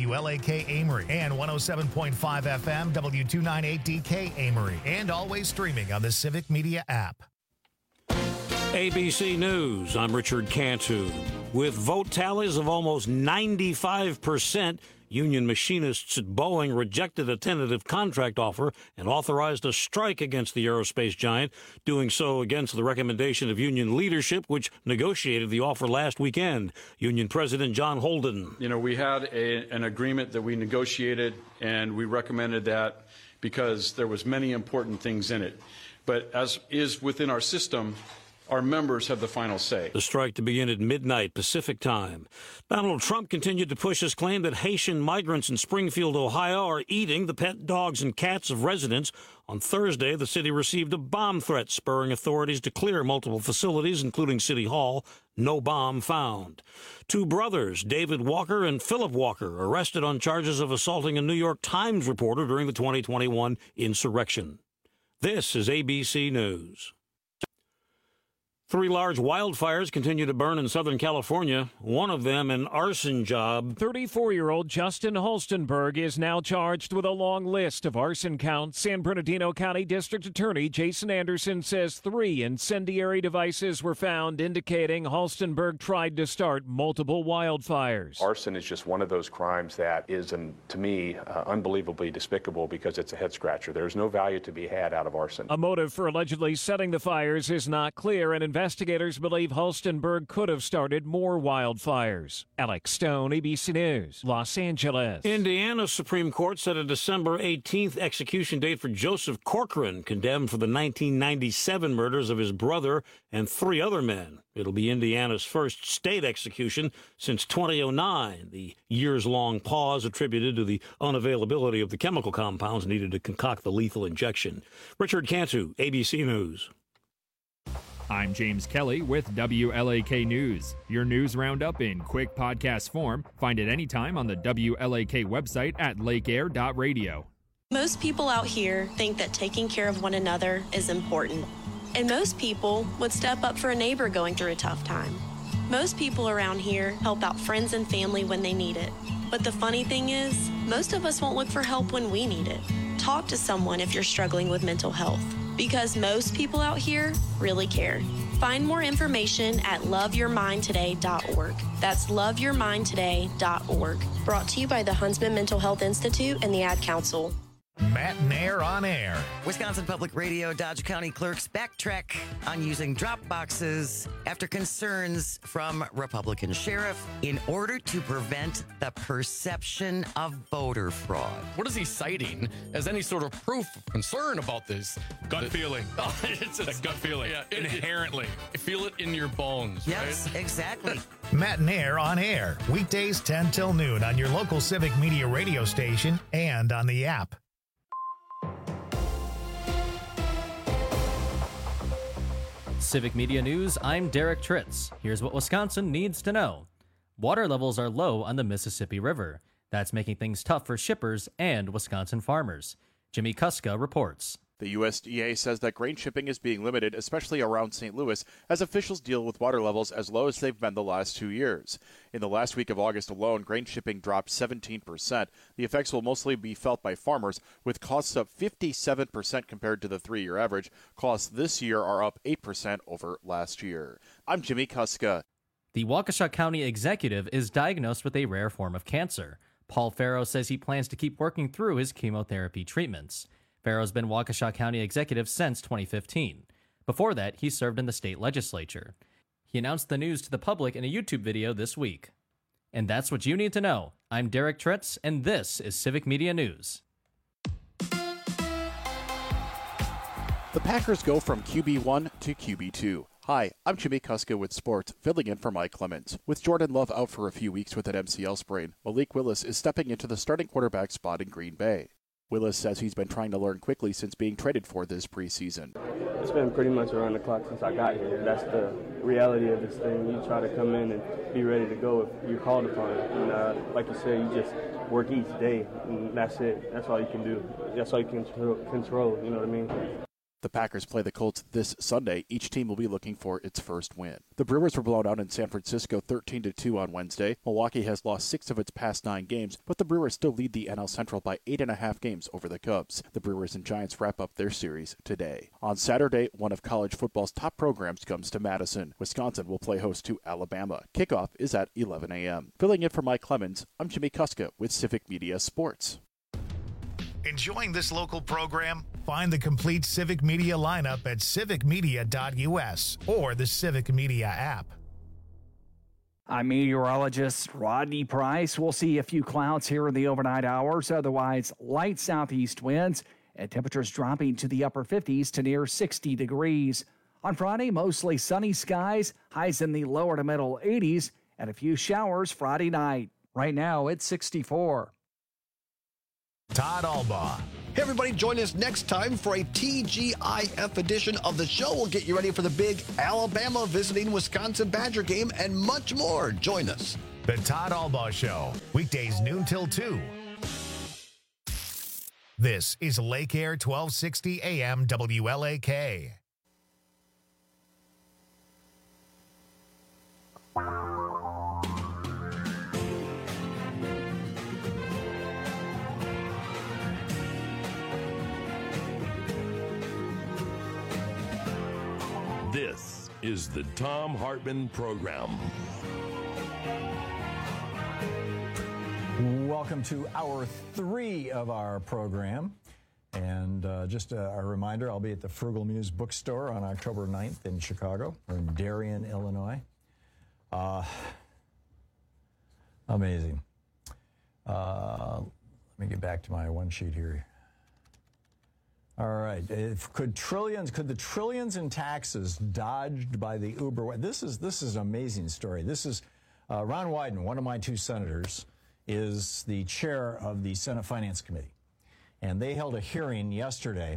WLAK Amory, and 107.5 FM W298DK Amory, and always streaming on the Civic Media app. ABC News, I'm Richard Cantu. With vote tallies of almost 95%, union machinists at Boeing rejected a tentative contract offer and authorized a strike against the aerospace giant, doing so against the recommendation of union leadership, which negotiated the offer last weekend. Union President John Holden. We had an agreement that we negotiated, and we recommended that because there was many important things in it. But as is within our system, our members have the final say. The strike to begin at midnight Pacific time. Donald Trump continued to push his claim that Haitian migrants in Springfield, Ohio, are eating the pet dogs and cats of residents. On Thursday, the city received a bomb threat, spurring authorities to clear multiple facilities, including City Hall. No bomb found. Two brothers, David Walker and Philip Walker, arrested on charges of assaulting a New York Times reporter during the 2021 insurrection. This is ABC News. 3 large wildfires continue to burn in Southern California, one of them an arson job. 34-year-old Justin Holstenberg is now charged with a long list of arson counts. San Bernardino County District Attorney Jason Anderson says 3 incendiary devices were found, indicating Holstenberg tried to start multiple wildfires. Arson is just one of those crimes that is, to me, unbelievably despicable because it's a head-scratcher. There's no value to be had out of arson. A motive for allegedly setting the fires is not clear, and investigators believe Holstenberg could have started more wildfires. Alex Stone, ABC News, Los Angeles. Indiana Supreme Court set a December 18th execution date for Joseph Corcoran, condemned for the 1997 murders of his brother and 3 other men. It'll be Indiana's first state execution since 2009, the years-long pause attributed to the unavailability of the chemical compounds needed to concoct the lethal injection. Richard Cantu, ABC News. I'm James Kelly with WLAK News. Your news roundup in quick podcast form. Find it anytime on the WLAK website at lakeair.radio. Most people out here think that taking care of one another is important. And most people would step up for a neighbor going through a tough time. Most people around here help out friends and family when they need it. But the funny thing is, most of us won't look for help when we need it. Talk to someone if you're struggling with mental health, because most people out here really care. Find more information at loveyourmindtoday.org. That's loveyourmindtoday.org. Brought to you by the Huntsman Mental Health Institute and the Ad Council. Matt Nair on air. Wisconsin Public Radio Dodge County clerks backtrack on using drop boxes after concerns from Republican sheriff in order to prevent the perception of voter fraud. What is he citing as any sort of proof of concern about this? Gut feeling. It's a gut feeling. Yeah, inherently. Feel it in your bones. Yes, right? Exactly. Matt Nair on air. Weekdays 10 till noon on your local Civic Media radio station and on the app. Civic Media News, I'm Derek Tritz. Here's what Wisconsin needs to know. Water levels are low on the Mississippi River. That's making things tough for shippers and Wisconsin farmers. Jimmy Kuska reports. The USDA says that grain shipping is being limited, especially around St. Louis, as officials deal with water levels as low as they've been the last 2 years. In the last week of August alone, grain shipping dropped 17%. The effects will mostly be felt by farmers, with costs up 57% compared to the 3-year average. Costs this year are up 8% over last year. I'm Jimmy Kuska. The Waukesha County executive is diagnosed with a rare form of cancer. Paul Farrow says he plans to keep working through his chemotherapy treatments. Farrow's been Waukesha County executive since 2015. Before that, he served in the state legislature. He announced the news to the public in a YouTube video this week. And that's what you need to know. I'm Derek Tritz, and this is Civic Media News. The Packers go from QB1 to QB2. Hi, I'm Jimmy Kuska with sports, filling in for Mike Clemens. With Jordan Love out for a few weeks with an MCL sprain, Malik Willis is stepping into the starting quarterback spot in Green Bay. Willis says he's been trying to learn quickly since being traded for this preseason. It's been pretty much around the clock since I got here. That's the reality of this thing. You try to come in and be ready to go if you're called upon. And like you said, you just work each day, and that's it. That's all you can do. That's all you can control, you know what I mean? The Packers play the Colts this Sunday. Each team will be looking for its first win. The Brewers were blown out in San Francisco 13-2 on Wednesday. Milwaukee has lost 6 of its past 9 games, but the Brewers still lead the NL Central by 8.5 games over the Cubs. The Brewers and Giants wrap up their series today. On Saturday, one of college football's top programs comes to Madison. Wisconsin will play host to Alabama. Kickoff is at 11 a.m. Filling in for Mike Clemens, I'm Jimmy Kuska with Civic Media Sports. Enjoying this local program? Find the complete Civic Media lineup at civicmedia.us or the Civic Media app. I'm meteorologist Rodney Price. We'll see a few clouds here in the overnight hours. Otherwise, light southeast winds and temperatures dropping to the upper 50s to near 60 degrees. On Friday, mostly sunny skies, highs in the lower to middle 80s, and a few showers Friday night. Right now, it's 64. Todd Albaugh. Hey, everybody, join us next time for a TGIF edition of the show. We'll get you ready for the big Alabama visiting Wisconsin Badger game and much more. Join us. The Todd Albaugh Show, weekdays noon till 2. This is Lake Air 1260 AM WLAK. This is the Thom Hartmann Program. Welcome to hour 3 of our program. And just a reminder, I'll be at the Frugal Muse Bookstore on October 9th in Chicago, or in Darien, Illinois. Amazing. Let me get back to my one sheet here. All right. Could the trillions in taxes dodged by the Uber? This is an amazing story. This is Ron Wyden, one of my 2 senators, is the chair of the Senate Finance Committee. And they held a hearing yesterday.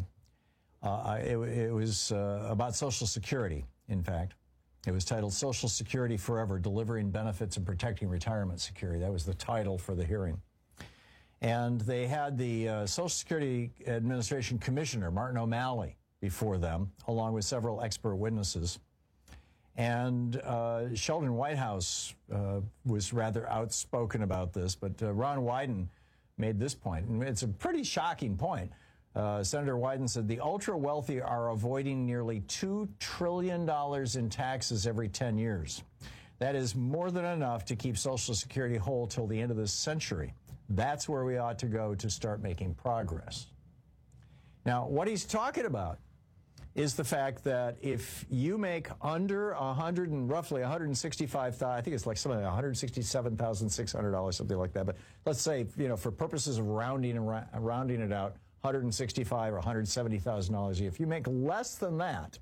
It was about Social Security, in fact. It was titled Social Security Forever, Delivering Benefits and Protecting Retirement Security. That was the title for the hearing. And they had the Social Security Administration Commissioner, Martin O'Malley, before them, along with several expert witnesses. And Sheldon Whitehouse was rather outspoken about this, but Ron Wyden made this point, and it's a pretty shocking point. Senator Wyden said the ultra-wealthy are avoiding nearly $2 trillion in taxes every 10 years. That is more than enough to keep Social Security whole till the end of this century. That's where we ought to go to start making progress. Now, what he's talking about is the fact that if you make under roughly $165,000, I think it's like something like $167,600, something like that. But let's say, for purposes of rounding it out, $165,000 or $170,000 a year. If you make less than that,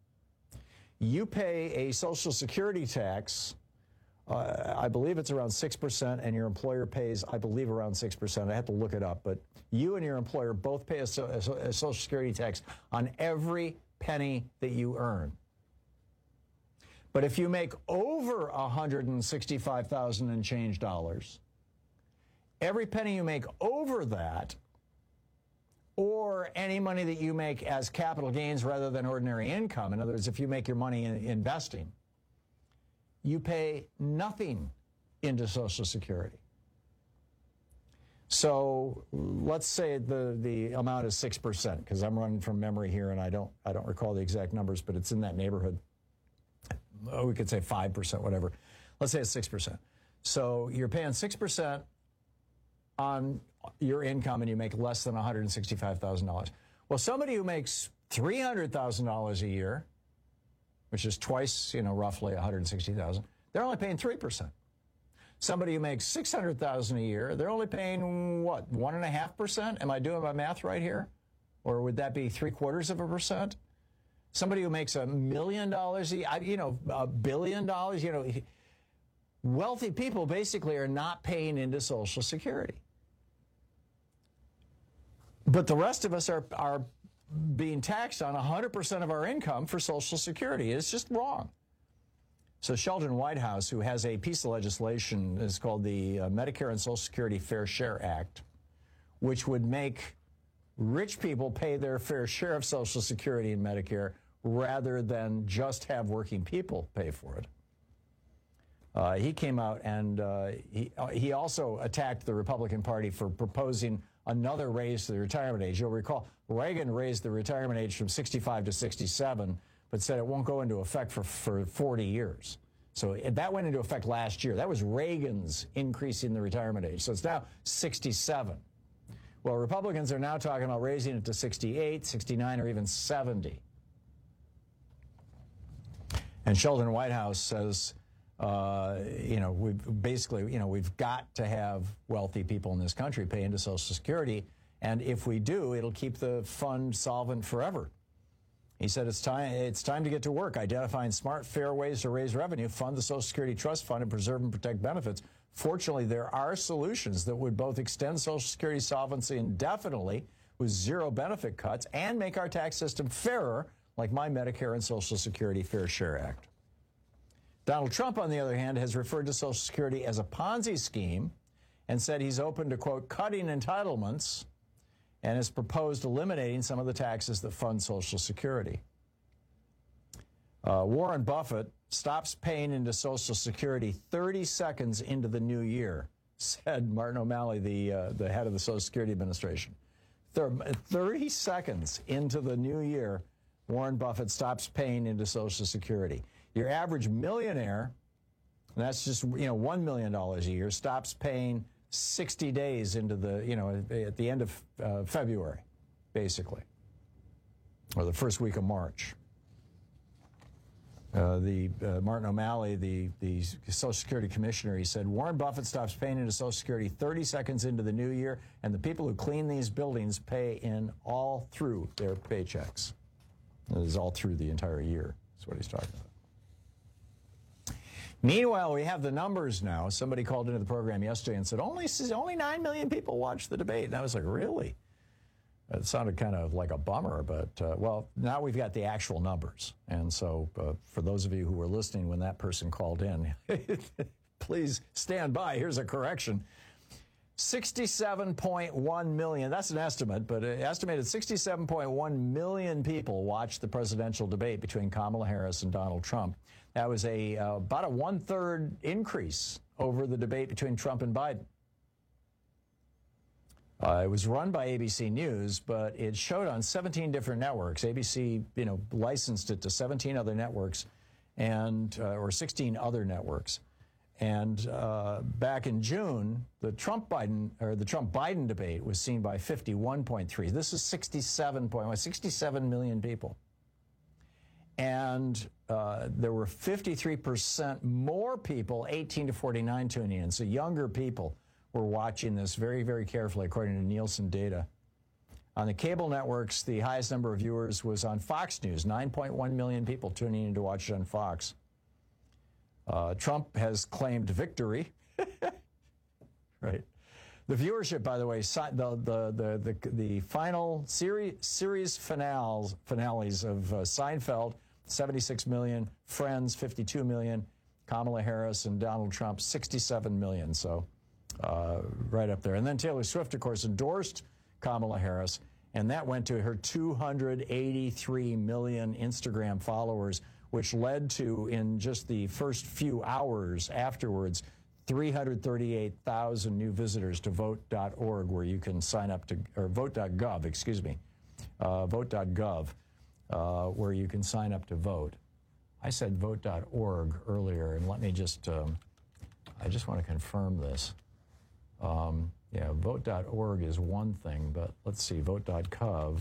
you pay a Social Security tax. I believe it's around 6%, and your employer pays, I believe, around 6%. I have to look it up, but you and your employer both pay a Social Security tax on every penny that you earn. But if you make over $165,000 and change dollars, every penny you make over that, or any money that you make as capital gains rather than ordinary income, in other words, if you make your money in investing, you pay nothing into Social Security. So let's say the amount is 6%, because I'm running from memory here and I don't recall the exact numbers, but it's in that neighborhood. We could say 5%, whatever. Let's say it's 6%. So you're paying 6% on your income and you make less than $165,000. Well, somebody who makes $300,000 a year, which is twice, roughly $160,000, they're only paying 3%. Somebody who makes $600,000 a year, they're only paying, 1.5%? Am I doing my math right here? Or would that be 0.75%? Somebody who makes $1 million a year, $1 billion, wealthy people basically are not paying into Social Security. But the rest of us are being taxed on 100% of our income for Social Security. It's just wrong. So Sheldon Whitehouse, who has a piece of legislation, is called the Medicare and Social Security Fair Share Act, which would make rich people pay their fair share of Social Security and Medicare rather than just have working people pay for it. He came out and he also attacked the Republican Party for proposing another raise to the retirement age. You'll recall Reagan raised the retirement age from 65 to 67, but said it won't go into effect for 40 years. So that went into effect last year. That was Reagan's increasing the retirement age. So it's now 67. Well, Republicans are now talking about raising it to 68, 69, or even 70. And Sheldon Whitehouse says, we've got to have wealthy people in this country pay into Social Security. And if we do, it'll keep the fund solvent forever. He said it's time to get to work, identifying smart, fair ways to raise revenue, fund the Social Security Trust Fund, and preserve and protect benefits. Fortunately, there are solutions that would both extend Social Security solvency indefinitely with zero benefit cuts and make our tax system fairer, like my Medicare and Social Security Fair Share Act. Donald Trump, on the other hand, has referred to Social Security as a Ponzi scheme and said he's open to, quote, cutting entitlements, and has proposed eliminating some of the taxes that fund Social Security. Warren Buffett stops paying into Social Security 30 seconds into the new year, said Martin O'Malley, the head of the Social Security Administration. 30 seconds into the new year, Warren Buffett stops paying into Social Security. Your average millionaire, and that's just $1 million a year, stops paying 60 days into at the end of February, basically, or the first week of March. Martin O'Malley, the Social Security Commissioner, he said, Warren Buffett stops paying into Social Security 30 seconds into the new year, and the people who clean these buildings pay in all through their paychecks. It is all through the entire year. That's what he's talking about. Meanwhile, we have the numbers now. Somebody called into the program yesterday and said, only 9 million people watched the debate. And I was like, really? It sounded kind of like a bummer, but, well, now we've got the actual numbers. And so for those of you who were listening when that person called in, please stand by. Here's a correction. 67.1 million, that's an estimate, but estimated 67.1 million people watched the presidential debate between Kamala Harris and Donald Trump. That was about a one-third increase over the debate between Trump and Biden. It was run by ABC News, but it showed on 17 different networks. ABC, licensed it to 17 other networks or 16 other networks. And back in June, the Trump-Biden debate was seen by 51.3. This is 67 million people. And there were 53% more people, 18 to 49, tuning in. So younger people were watching this very, very carefully, according to Nielsen data. On the cable networks, the highest number of viewers was on Fox News, 9.1 million people tuning in to watch it on Fox. Trump has claimed victory. Right. The viewership, by the way, the final series finales of Seinfeld, 76 million, Friends, 52 million, Kamala Harris and Donald Trump, 67 million. So right up there. And then Taylor Swift, of course, endorsed Kamala Harris, and that went to her 283 million Instagram followers, which led to, in just the first few hours afterwards, 338,000 new visitors to vote.org, where you can sign up to, or vote.gov, excuse me, vote.gov, where you can sign up to vote. I said vote.org earlier, and let me just, I just want to confirm this. Yeah, vote.org is one thing, but let's see, vote.gov.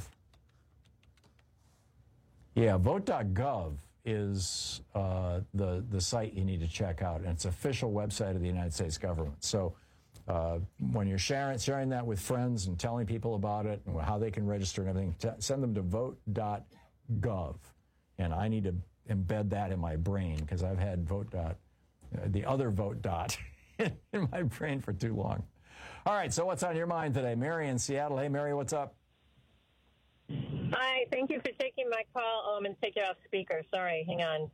Yeah, vote.gov is the site you need to check out, and it's an official website of the United States government. So when you're sharing that with friends and telling people about it and how they can register and everything, send them to vote.gov. And I need to embed that in my brain because I've had the other vote dot in my brain for too long. All right, so what's on your mind today? Mary in Seattle. Hey, Mary, what's up? Hi, thank you for taking my call. And take it off speaker. Sorry, hang on.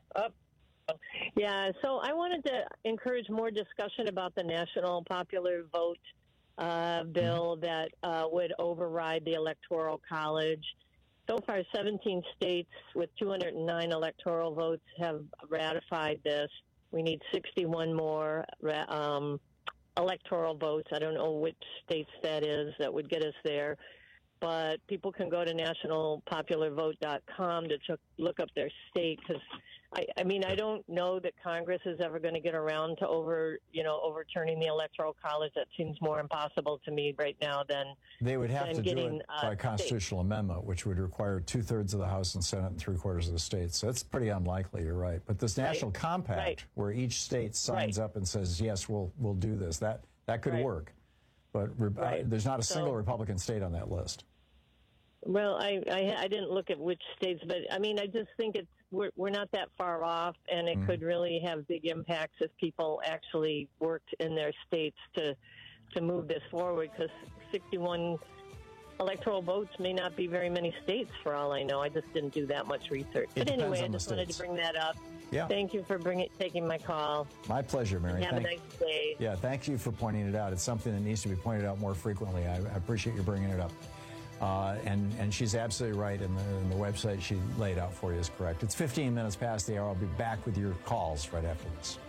Yeah, so I wanted to encourage more discussion about the national popular vote bill that would override the Electoral College. So far, 17 states with 209 electoral votes have ratified this. We need 61 more electoral votes. I don't know which states that is that would get us there. But people can go to nationalpopularvote.com to look up their state, because I mean, I don't know that Congress is ever going to get around to overturning the Electoral College. That seems more impossible to me right now than they would have to do it by constitutional amendment, which would require 2/3 of the House and Senate and 3/4 of the states. So that's pretty unlikely. You're right. But this national compact, where each state signs up and says, yes, we'll do this, that could work. But there's not a single Republican state on that list. Well, I didn't look at which states, but I mean, I just think we're not that far off, and it could really have big impacts if people actually worked in their states to move this forward, because 61 electoral votes may not be very many states for all I know. I just didn't do that much research. But anyway, I just wanted to bring that up. Yeah. Thank you for taking my call. My pleasure, Mary. Have a nice day. Yeah, thank you for pointing it out. It's something that needs to be pointed out more frequently. I appreciate you bringing it up. And she's absolutely right, and the website she laid out for you is correct. It's 15 minutes past the hour. I'll be back with your calls right after this.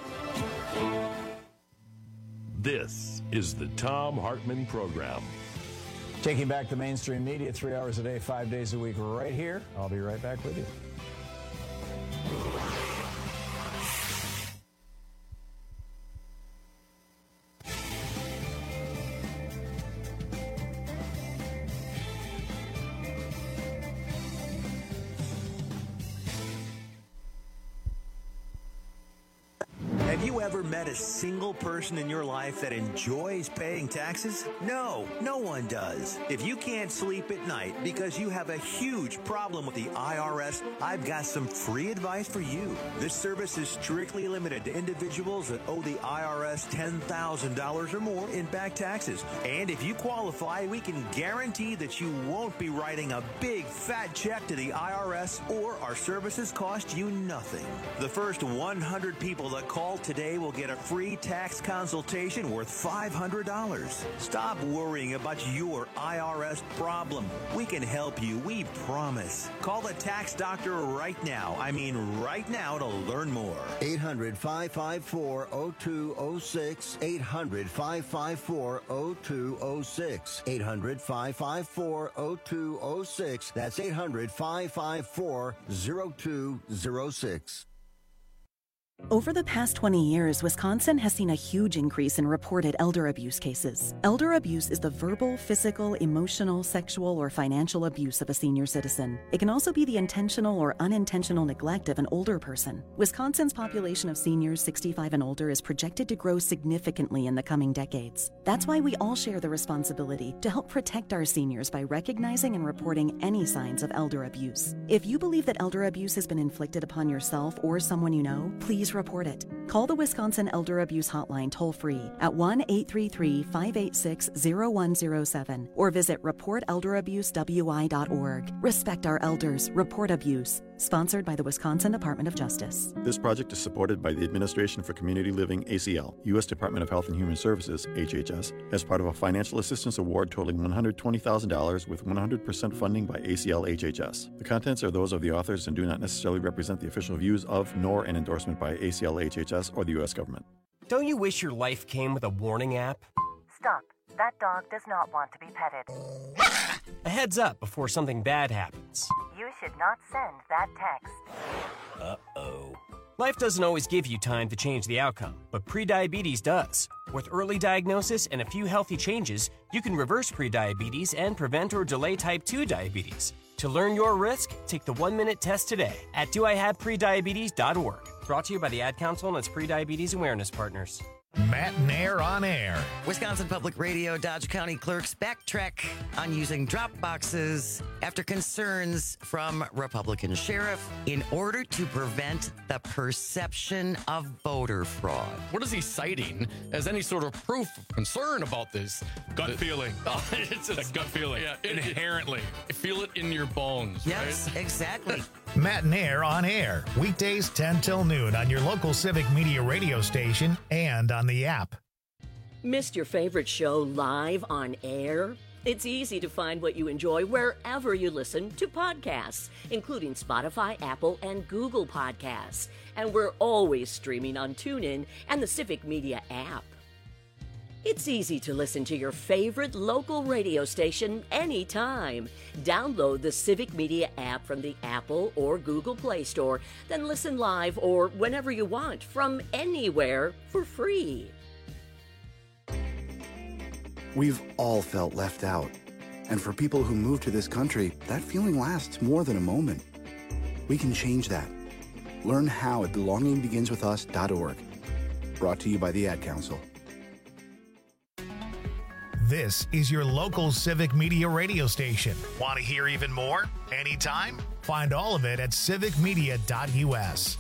This is the Thom Hartmann Program. Taking back the mainstream media 3 hours a day, 5 days a week, right here. I'll be right back with you. Have you ever met a single person in your life that enjoys paying taxes? No, no one does. If you can't sleep at night because you have a huge problem with the IRS, I've got some free advice for you. This service is strictly limited to individuals that owe the IRS $10,000 or more in back taxes. And if you qualify, we can guarantee that you won't be writing a big fat check to the IRS, or our services cost you nothing. The first 100 people that call today will get a free tax consultation worth $500. Stop worrying about your IRS problem. We can help you, we promise. Call the tax doctor right now. I mean right now, to learn more. 800-554-0206. 800-554-0206. 800-554-0206. That's 800-554-0206. Over the past 20 years, Wisconsin has seen a huge increase in reported elder abuse cases. Elder abuse is the verbal, physical, emotional, sexual, or financial abuse of a senior citizen. It can also be the intentional or unintentional neglect of an older person. Wisconsin's population of seniors 65 and older is projected to grow significantly in the coming decades. That's why we all share the responsibility to help protect our seniors by recognizing and reporting any signs of elder abuse. If you believe that elder abuse has been inflicted upon yourself or someone you know, please report it. Call the Wisconsin Elder Abuse Hotline toll-free at 1-833-586-0107 or visit reportelderabusewI.org. Respect our elders. Report abuse. Sponsored by the Wisconsin Department of Justice. This project is supported by the Administration for Community Living, ACL, U.S. Department of Health and Human Services, HHS, as part of a financial assistance award totaling $120,000 with 100% funding by ACL HHS. The contents are those of the authors and do not necessarily represent the official views of, nor an endorsement by ACL HHS or the U.S. government. Don't you wish your life came with a warning app? Stop. That dog does not want to be petted. A heads up before something bad happens. You should not send that text. Uh-oh. Life doesn't always give you time to change the outcome, but prediabetes does. With early diagnosis and a few healthy changes, you can reverse prediabetes and prevent or delay type 2 diabetes. To learn your risk, take the 1-minute test today at doihaveprediabetes.org. Brought to you by the Ad Council and its prediabetes awareness partners. Matt Nair on air. Wisconsin Public Radio Dodge County clerks backtrack on using drop boxes after concerns from Republican sheriff in order to prevent the perception of voter fraud. What is he citing as any sort of proof of concern about this? Gut feeling. Oh, it's a gut feeling. Yeah, inherently. Feel it in your bones. Yes, right? Exactly. Matt Nair on air. Weekdays 10 till noon on your local Civic Media radio station and on the app. Missed your favorite show live on air? It's easy to find what you enjoy wherever you listen to podcasts, including Spotify, Apple, and Google Podcasts. And we're always streaming on TuneIn and the Civic Media app. It's easy to listen to your favorite local radio station anytime. Download the Civic Media app from the Apple or Google Play Store, then listen live or whenever you want from anywhere for free. We've all felt left out. And for people who move to this country, that feeling lasts more than a moment. We can change that. Learn how at belongingbeginswithus.org. Brought to you by the Ad Council. This is your local Civic Media radio station. Want to hear even more? Anytime? Find all of it at civicmedia.us.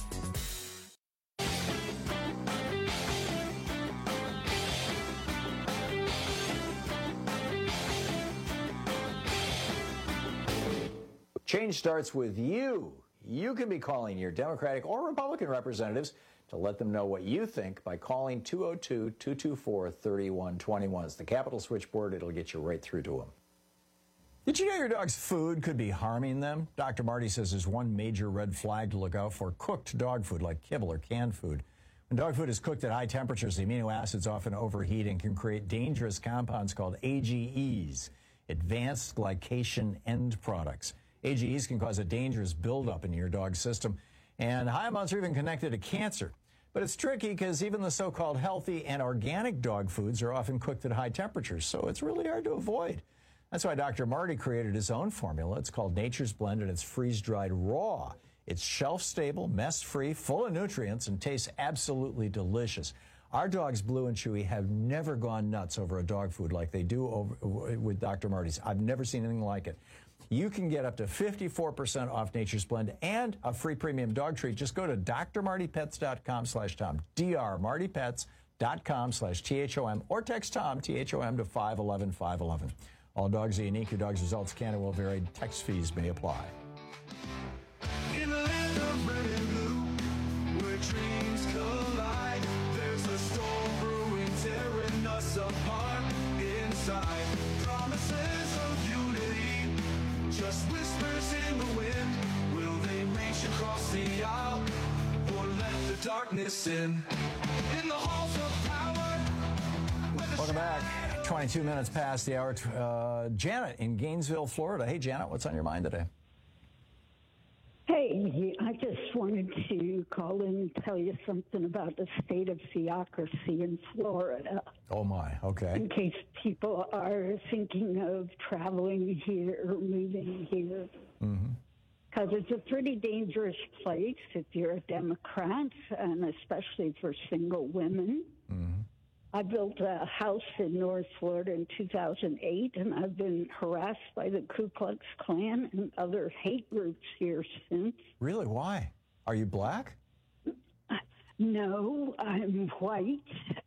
Change starts with you. You can be calling your Democratic or Republican representatives to let them know what you think by calling 202-224-3121. It's the Capitol switchboard. It'll get you right through to them. Did you know your dog's food could be harming them? Dr. Marty says there's one major red flag to look out for: cooked dog food like kibble or canned food. When dog food is cooked at high temperatures, the amino acids often overheat and can create dangerous compounds called AGEs, advanced glycation end products. AGEs can cause a dangerous buildup in your dog's system, and high amounts are even connected to cancer. But it's tricky because even the so-called healthy and organic dog foods are often cooked at high temperatures, so it's really hard to avoid. That's why Dr. Marty created his own formula. It's called Nature's Blend, and it's freeze-dried raw. It's shelf-stable, mess-free, full of nutrients, and tastes absolutely delicious. Our dogs, Blue and Chewy, have never gone nuts over a dog food like they do with Dr. Marty's. I've never seen anything like it. You can get up to 54% off Nature's Blend and a free premium dog treat. Just go to drmartypets.com/Tom, drmartypets.com/THOM, or text Tom, THOM, to 511-511. All dogs are unique. Your dog's results can and will vary. Text fees may apply. In the land of red and blue, where dreams collide, there's a storm brewing, tearing us apart inside. Promises of unity, just whispers in the wind. Will they reach across the aisle, or let the darkness in? In the halls of power. Welcome back. 22 minutes past the hour. Janet in Gainesville, Florida. Hey, Janet, what's on your mind today? Hey, I just wanted to call in and tell you something about the state of theocracy in Florida. Oh, my. Okay. In case people are thinking of traveling here or moving here. Because it's a pretty dangerous place if you're a Democrat, and especially for single women. I built a house in North Florida in 2008, and I've been harassed by the Ku Klux Klan and other hate groups here since. Really? Why? Are you black? No, I'm white.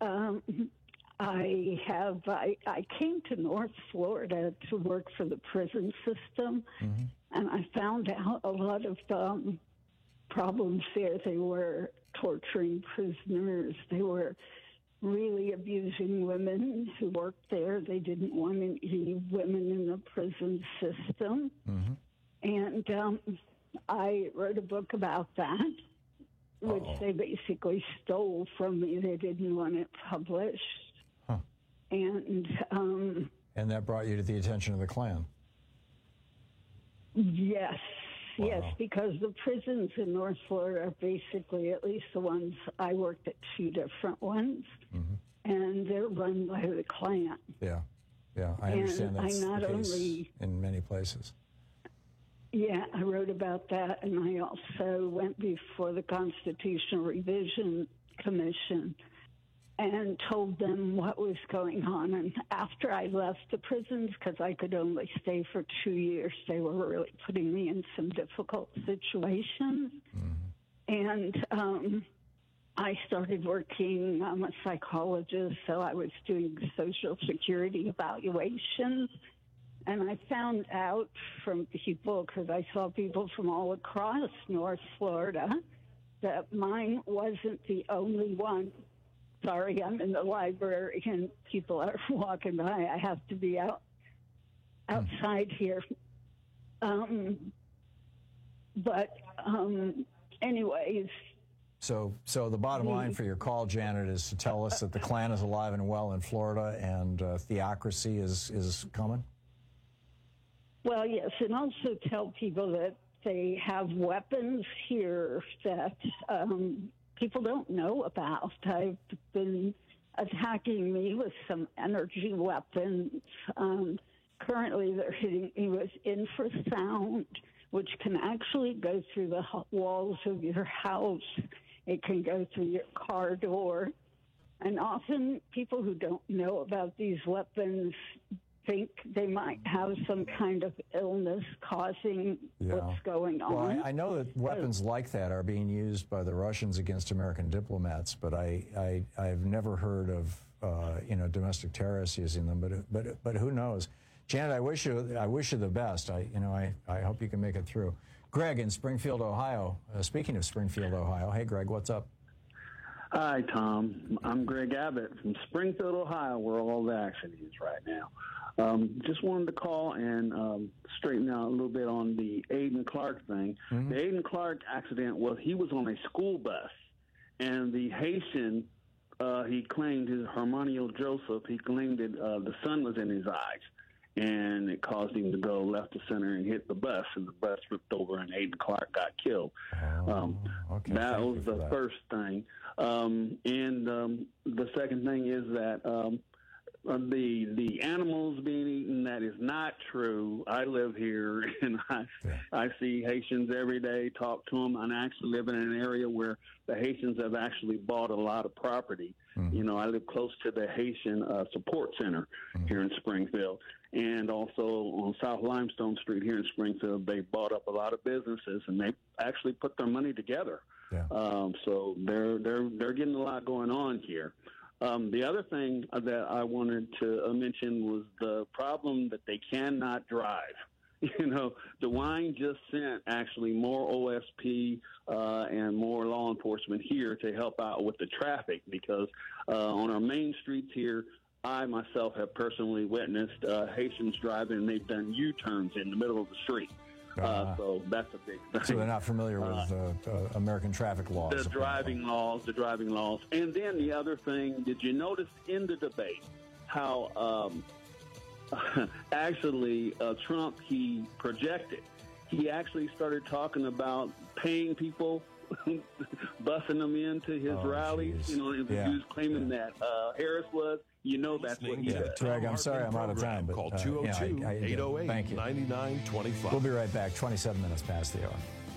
I came to North Florida to work for the prison system, and I found out a lot of problems there. They were torturing prisoners. They were really abusing women who worked there. They didn't want any women in the prison system. And I wrote a book about that, which they basically stole from me. They didn't want it published. And that brought you to the attention of the Klan? Yes. Yes, because the prisons in North Florida are basically, at least the ones, I worked at 2 different ones, and they're run by the Klan. Yeah, I understand that's the case in many places. Yeah, I wrote about that, and I also went before the Constitutional Revision Commission and told them what was going on. And after I left the prisons, because I could only stay for 2 years, they were really putting me in some difficult situations. And I started working, I'm a psychologist, so I was doing Social Security evaluations. And I found out from people, because I saw people from all across North Florida, that mine wasn't the only one Sorry, I'm in the library and people are walking by. I have to be outside here. Anyways. So the bottom line for your call, Janet, is to tell us that the Klan is alive and well in Florida and theocracy is coming? Well, yes, and also tell people that they have weapons here that people don't know about. I've been attacking me with some energy weapons. Currently, they're hitting me with infrasound, which can actually go through the walls of your house. It can go through your car door. And often people who don't know about these weapons think they might have some kind of illness causing what's going on. Well, I know that weapons like that are being used by the Russians against American diplomats, but I've never heard of domestic terrorists using them. But who knows? Janet, I wish you the best. I hope you can make it through. Greg in Springfield, Ohio. Speaking of Springfield, Ohio, hey Greg, what's up? Hi, Tom. I'm Greg Abbott from Springfield, Ohio, where all the action is right now. Just wanted to call and straighten out a little bit on the Aiden Clark thing. Mm-hmm. The Aiden Clark accident he was on a school bus, and the Haitian, he claimed his Hermanio Joseph, he claimed that the sun was in his eyes, and it caused him to go left to center and hit the bus, and the bus flipped over, and Aiden Clark got killed. Okay. That was the first thing. The second thing is that the animals being eaten, that is not true. I live here, and I see Haitians every day, talk to them. I actually live in an area where the Haitians have actually bought a lot of property. Mm-hmm. You know, I live close to the Haitian Support Center here in Springfield. And also on South Limestone Street here in Springfield, they bought up a lot of businesses, and they actually put their money together. Yeah. So they're getting a lot going on here. The other thing that I wanted to mention was the problem that they cannot drive. You know, DeWine just sent actually more OSP and more law enforcement here to help out with the traffic because on our main streets here, I myself have personally witnessed Haitians driving, and they've done U-turns in the middle of the street. So that's a big thing. So they're not familiar with American traffic laws. The driving laws. And then the other thing, did you notice in the debate how actually Trump, he projected. He actually started talking about paying people, busing them into his rallies. Geez. You know, he was claiming that Harris was. You know that's what he said. Greg, I'm sorry I'm out of time. But, call 202-808-9925. We'll be right back, 27 minutes past the hour.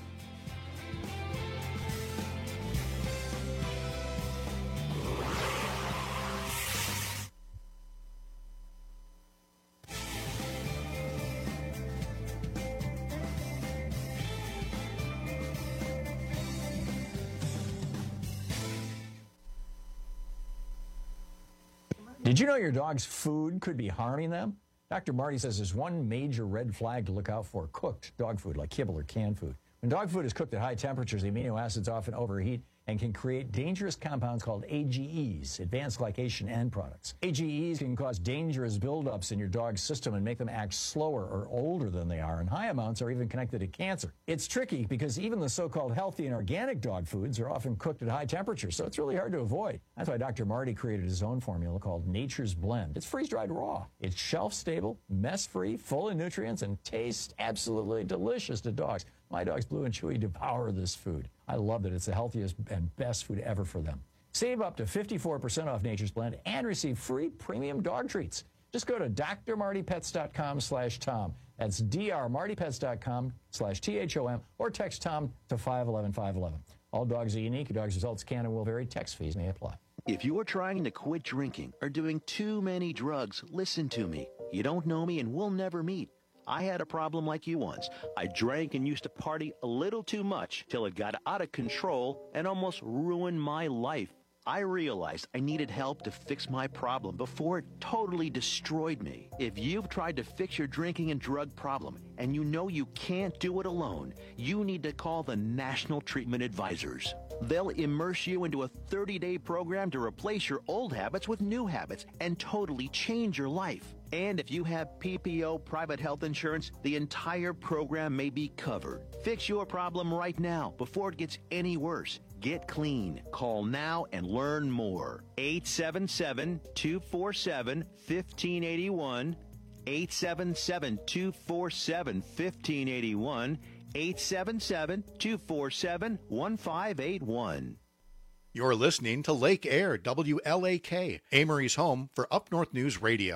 Did you know your dog's food could be harming them? Dr. Marty says there's one major red flag to look out for: cooked dog food, like kibble or canned food. When dog food is cooked at high temperatures, the amino acids often overheat and can create dangerous compounds called AGEs, advanced glycation end products. AGEs can cause dangerous buildups in your dog's system and make them act slower or older than they are, and high amounts are even connected to cancer. It's tricky because even the so-called healthy and organic dog foods are often cooked at high temperatures, so it's really hard to avoid. That's why Dr. Marty created his own formula called Nature's Blend. It's freeze-dried raw. It's shelf-stable, mess-free, full of nutrients, and tastes absolutely delicious to dogs. My dogs, Blue and Chewy, devour this food. I love it. It's the healthiest and best food ever for them. Save up to 54% off Nature's Blend and receive free premium dog treats. Just go to drmartypets.com/Tom. That's drmartypets.com/THOM, or text Tom to 511-511. All dogs are unique. Dogs' results can and will vary. Text fees may apply. If you are trying to quit drinking or doing too many drugs, listen to me. You don't know me and we'll never meet. I had a problem like you once. I drank and used to party a little too much till it got out of control and almost ruined my life. I realized I needed help to fix my problem before it totally destroyed me. If you've tried to fix your drinking and drug problem and you know you can't do it alone, you need to call the National Treatment Advisors. They'll immerse you into a 30-day program to replace your old habits with new habits and totally change your life. And if you have PPO private health insurance, the entire program may be covered. Fix your problem right now before it gets any worse. Get clean. Call now and learn more. 877-247-1581. 877-247-1581. 877-247-1581. You're listening to Lake Air, WLAK, Amory's home for Up North News Radio.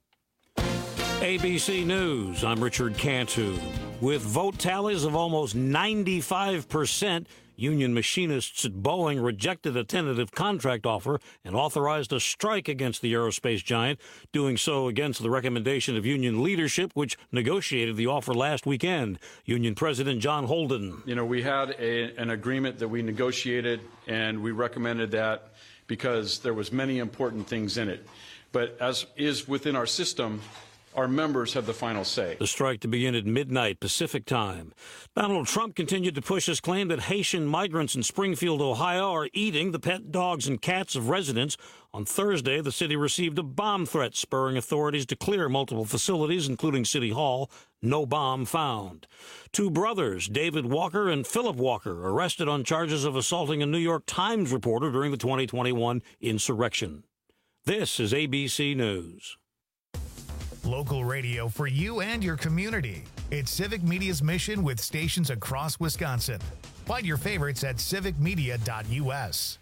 ABC News, I'm Richard Cantu. With vote tallies of almost 95%, union machinists at Boeing rejected a tentative contract offer and authorized a strike against the aerospace giant, doing so against the recommendation of union leadership, which negotiated the offer last weekend. Union President John Holden. You know, we had an agreement that we negotiated, and we recommended that because there was many important things in it. But as is within our system, our members have the final say. The strike to begin at midnight Pacific time. Donald Trump continued to push his claim that Haitian migrants in Springfield, Ohio, are eating the pet dogs and cats of residents. On Thursday, the city received a bomb threat, spurring authorities to clear multiple facilities, including City Hall. No bomb found. Two brothers, David Walker and Philip Walker, arrested on charges of assaulting a New York Times reporter during the 2021 insurrection. This is ABC News. Local radio for you and your community. It's Civic Media's mission with stations across Wisconsin. Find your favorites at civicmedia.us.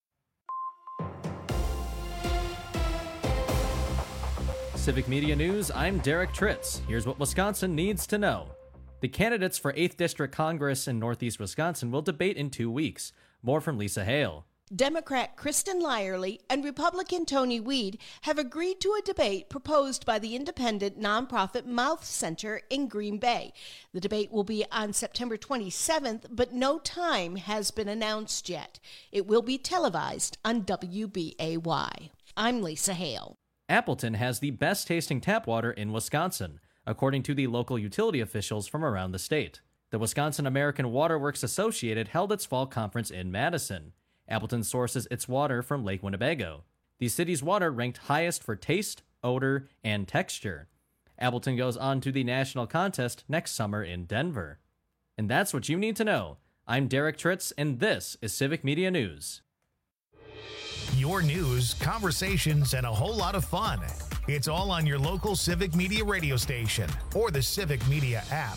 Civic Media News, I'm Derek Tritz. Here's what Wisconsin needs to know. The candidates for 8th District Congress in Northeast Wisconsin will debate in 2 weeks. More from Lisa Hale. Democrat Kristen Lyerly and Republican Tony Weed have agreed to a debate proposed by the independent nonprofit Mouth Center in Green Bay. The debate will be on September 27th, but no time has been announced yet. It will be televised on WBAY. I'm Lisa Hale. Appleton has the best tasting tap water in Wisconsin, according to the local utility officials from around the state. The Wisconsin American Water Works Associated held its fall conference in Madison. Appleton sources its water from Lake Winnebago. The city's water ranked highest for taste, odor, and texture. Appleton goes on to the national contest next summer in Denver. And that's what you need to know. I'm Derek Tritz, and this is Civic Media News. Your news, conversations, and a whole lot of fun. It's all on your local Civic Media radio station or the Civic Media app.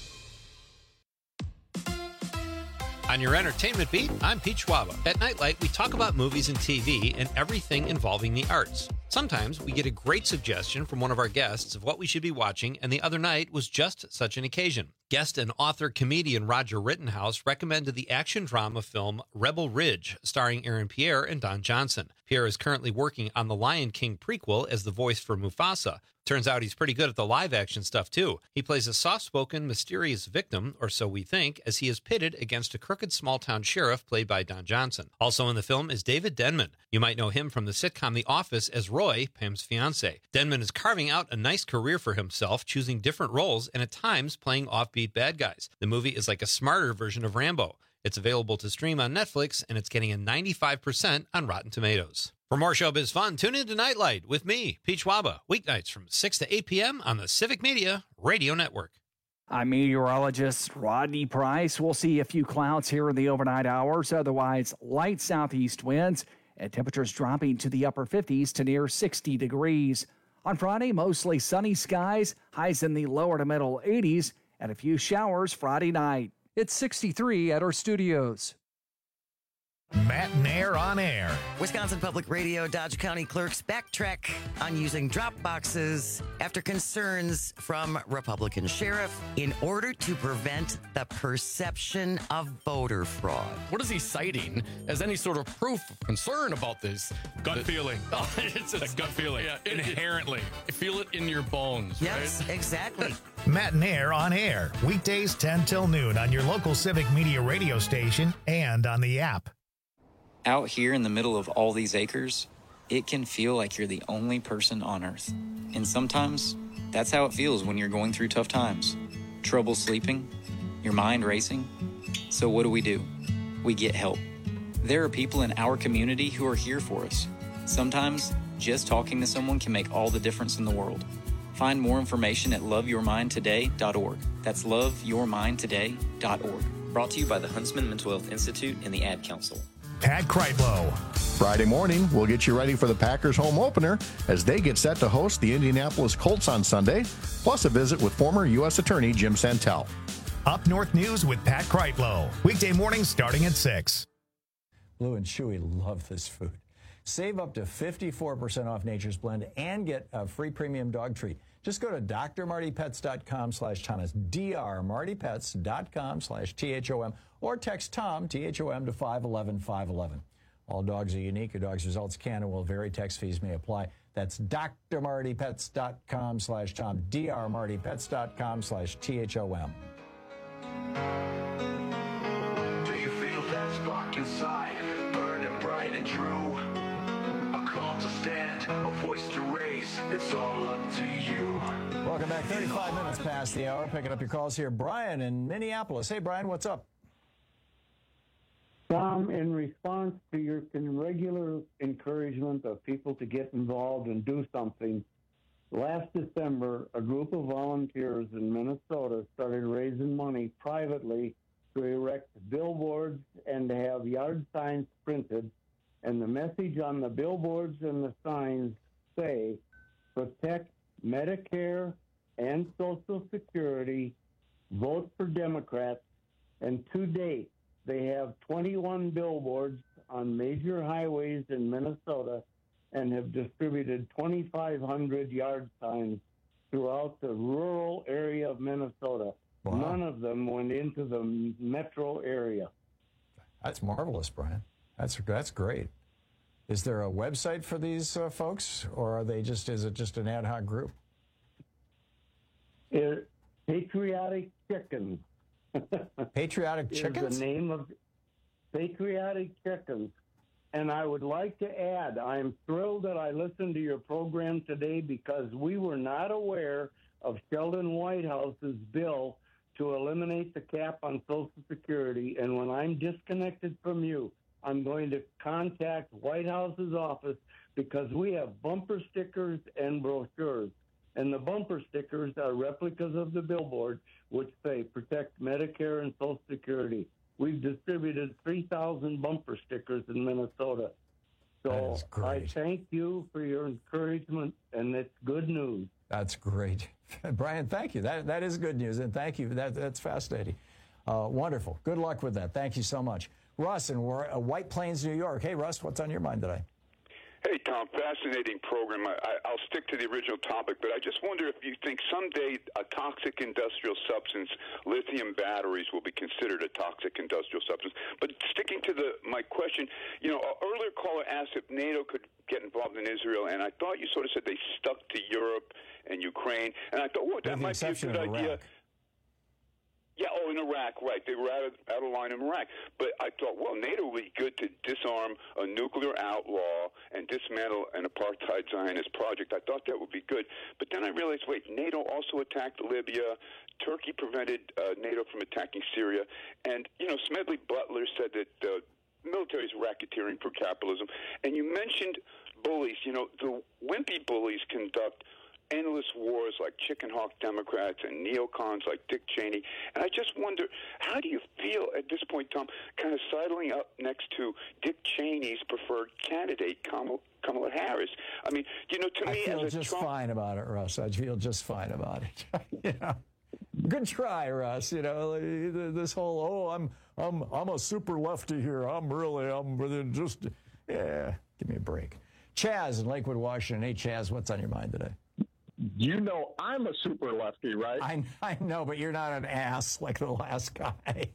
On your entertainment beat, I'm Pete Schwaba. At Nightlight, we talk about movies and TV and everything involving the arts. Sometimes we get a great suggestion from one of our guests of what we should be watching, and the other night was just such an occasion. Guest and author-comedian Roger Rittenhouse recommended the action drama film Rebel Ridge, starring Aaron Pierre and Don Johnson. Pierre is currently working on the Lion King prequel as the voice for Mufasa. Turns out he's pretty good at the live-action stuff, too. He plays a soft-spoken, mysterious victim, or so we think, as he is pitted against a crooked small-town sheriff played by Don Johnson. Also in the film is David Denman. You might know him from the sitcom The Office as Roy, Pam's fiancé. Denman is carving out a nice career for himself, choosing different roles and at times playing offbeat bad guys. The movie is like a smarter version of Rambo. It's available to stream on Netflix, and it's getting a 95% on Rotten Tomatoes. For more showbiz fun, tune in to Nightlight with me, Pete Schwaba, weeknights from 6 to 8 p.m. on the Civic Media Radio Network. I'm meteorologist Rodney Price. We'll see a few clouds here in the overnight hours, otherwise light southeast winds, and temperatures dropping to the upper 50s to near 60 degrees. On Friday, mostly sunny skies, highs in the lower to middle 80s, and a few showers Friday night. It's 63 at our studios. Matt and Air on Air. Wisconsin Public Radio Dodge County clerks backtrack on using drop boxes after concerns from Republican sheriff in order to prevent the perception of voter fraud. What is he citing as any sort of proof of concern about this? Gut feeling. Oh, it's a gut feeling. Yeah, inherently. Feel it in your bones, yes, right? Exactly. Matt and Air on Air. Weekdays 10 till noon on your local Civic Media radio station and on the app. Out here in the middle of all these acres, it can feel like you're the only person on Earth. And sometimes, that's how it feels when you're going through tough times. Trouble sleeping, your mind racing. So what do? We get help. There are people in our community who are here for us. Sometimes, just talking to someone can make all the difference in the world. Find more information at loveyourmindtoday.org. That's loveyourmindtoday.org. Brought to you by the Huntsman Mental Health Institute and the Ad Council. Pat Kreitlow. Friday morning, we'll get you ready for the Packers home opener as they get set to host the Indianapolis Colts on Sunday, plus a visit with former U.S. Attorney Jim Santel. Up North News with Pat Kreitlow. Weekday mornings starting at 6. Blue and Chewy love this food. Save up to 54% off Nature's Blend and get a free premium dog treat. Just go to drmartypets.com/Tom. It's drmartypets.com/THOM or text Tom, THOM, to 511-511. All dogs are unique. Your dog's results can and will vary. Text fees may apply. That's drmartypets.com/Tom, drmartypets.com/THOM. Do you feel that spark inside, burning bright and true? A call to stand, a voice to raise, it's all up to you. Welcome back. 35 minutes past the hour. Picking up your calls here. Brian in Minneapolis. Hey, Brian, what's up? Tom, in response to your regular encouragement of people to get involved and do something, last December, a group of volunteers in Minnesota started raising money privately to erect billboards and to have yard signs printed. And the message on the billboards and the signs say, protect Medicare and Social Security, vote for Democrats, and to date, they have 21 billboards on major highways in Minnesota and have distributed 2,500 yard signs throughout the rural area of Minnesota. Wow. None of them went into the metro area. That's marvelous, Brian. That's great. Is there a website for these folks, or is it just an ad hoc group? Patriotic Chickens. Patriotic Chickens? Is the name of Patriotic Chickens. And I would like to add, I am thrilled that I listened to your program today because we were not aware of Sheldon Whitehouse's bill to eliminate the cap on Social Security. And when I'm disconnected from you, I'm going to contact Whitehouse's office because we have bumper stickers and brochures. And the bumper stickers are replicas of the billboard, which say protect Medicare and Social Security. We've distributed 3,000 bumper stickers in Minnesota. So I thank you for your encouragement, and it's good news. That's great. Brian, thank you. That is good news, and thank you. That's fascinating. Wonderful. Good luck with that. Thank you so much. Russ in White Plains, New York. Hey, Russ, what's on your mind today? Hey, Tom, fascinating program. I'll stick to the original topic, but I just wonder if you think someday a toxic industrial substance, lithium batteries, will be considered a toxic industrial substance. But sticking to my question, an earlier caller asked if NATO could get involved in Israel, and I thought you sort of said they stuck to Europe and Ukraine, and I thought, that might be a good idea. Yeah, in Iraq, right. They were out of line in Iraq. But I thought, NATO would be good to disarm a nuclear outlaw and dismantle an apartheid Zionist project. I thought that would be good. But then I realized, NATO also attacked Libya. Turkey prevented NATO from attacking Syria. And, Smedley Butler said that the military is racketeering for capitalism. And you mentioned bullies. The wimpy bullies conduct endless wars like chicken hawk Democrats and neocons like Dick Cheney. And I just wonder, how do you feel at this point, Tom, kind of sidling up next to Dick Cheney's preferred candidate, Kamala Harris? I mean, to me, I feel just fine about it, Russ. I feel just fine about it. Good try, Russ. This whole I'm a super lefty here. I'm just give me a break. Chaz in Lakewood, Washington. Hey, Chaz, what's on your mind today? I'm a super lefty, right? I know, but you're not an ass like the last guy.